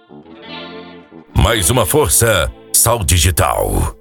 Mais uma força, Sal Digital.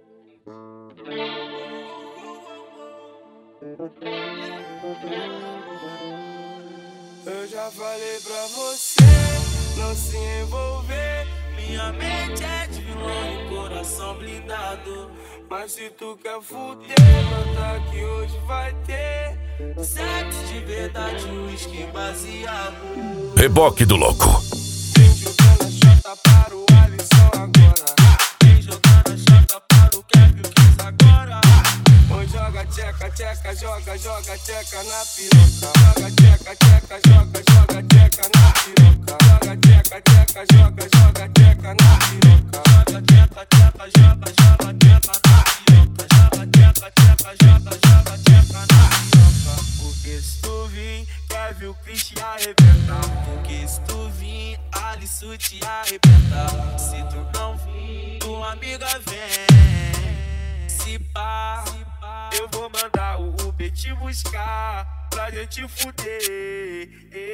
Eu já falei pra você não se envolver. Minha mente é de vilão e coração blindado. Mas se tu quer fuder, nota que hoje vai ter sexo de verdade, uísque baseado. Reboque do Louco. Vem jogando a chota para o Alisson agora. Vem jogando a chota para o Kevin Kiss agora. Oi, joga tcheca, tcheca, joga, joga tcheca na piroca. Joga tcheca, tcheca, joga, joga tcheca na piroca. Joga tcheca, tcheca, joga, joga tcheca na piroca. Joga tcheca, tcheca, joga, joga tcheca na piroca. Joga tcheca, tcheca, joga, joga tcheca na piroca. Porque se tu vir, quer ver o Chris te arrebentar. Porque se tu vir, Alisson te arrebentar. Se tu não vir, tua amiga vem. Se pá, eu vou mandar o Uber te buscar pra gente fuder.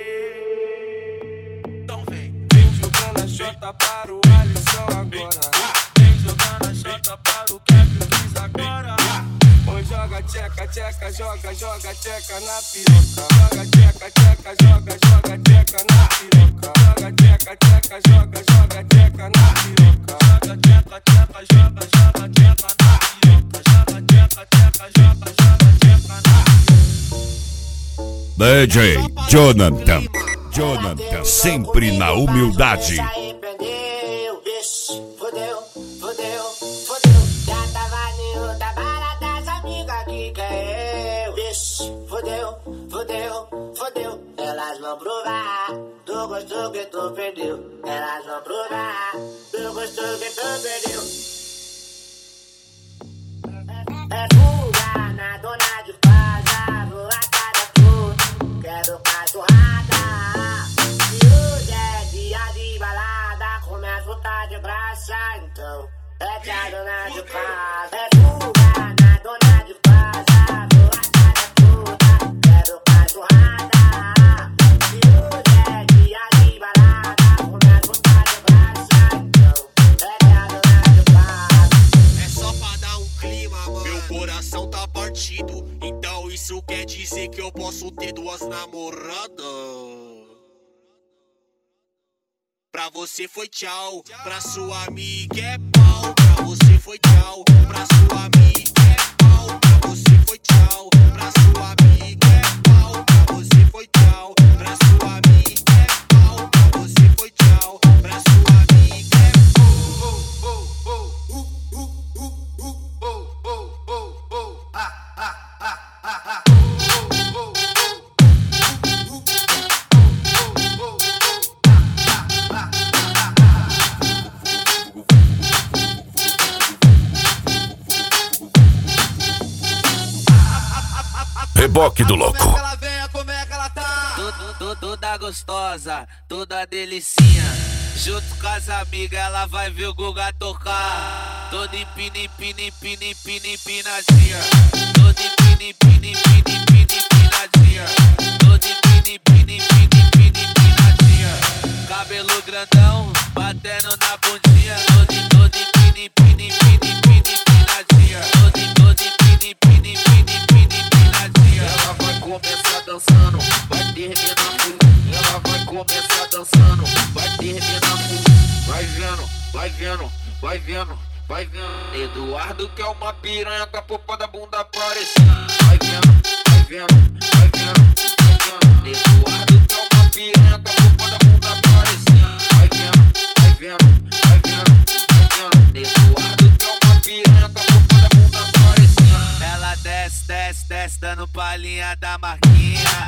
Então vem jogando a chota para o Alisson agora. Vem jogando a chota para o Kevin Kiss agora. Oi, joga tcheca, tcheca, joga, joga tcheca na piroca. Joga tcheca, tcheca, joga, joga tcheca na piroca. Joga tcheca, tcheca, joga, joga tcheca na piroca. Joga tcheca, tcheca, joga, joga tcheca na piroca. Joga tcheca, tcheca, joga, joga tcheca na piroca. DJ Jonathan, sempre na humildade. Fodeu. Já tava em outra balada, essa amiga que quer eu. Vixe, fodeu. Elas vão provar do gosto que tu perdeu. Elas vão provar do gosto que tu perdeu. É fuga na dona de casa, vou atrás tudo. Quero cachorrada. Se hoje é dia de balada, começa a tá de graça, então é que a dona de casa. É fuga na dona de casa, vou atrás tudo. Quero cachorrada. Se hoje é dia de balada, começa a tá de graça, então é que a dona de casa. É só pra dar um clima, mano. Meu coração tá partido, então isso quer dizer que eu posso ter duas namoradas. Pra você foi tchau, pra sua amiga é pau. Pra você foi tchau, pra sua amiga é pau. Pra você foi tchau, pra sua amiga é pau. Pra você foi tchau, pra sua amiga é pau. Pra você foi tchau, pra sua amiga é Reboque do Louco. como é que ela tá? Toda gostosa, toda delicinha. Junto com as amigas, ela vai ver o Guga tocar. Toda empinadinha. Toda empinadinha. Toda empinadinha. Cabelo grandão, batendo na bundinha. Toda empinadinha. Toda empinadinha. Ela vai começar dançando, vai terminar full. Ela vai começar dançando, vai terminar full. Vai vendo. Eduardo quer uma piranha com a popa da bunda aparecendo. Vai vendo. Eduardo quer uma piranha com a popa da bunda aparecendo. Vai vendo. Eduardo quer uma piranha com a popa da bunda aparecendo. Ela desce, dando palhinha da Marquinha.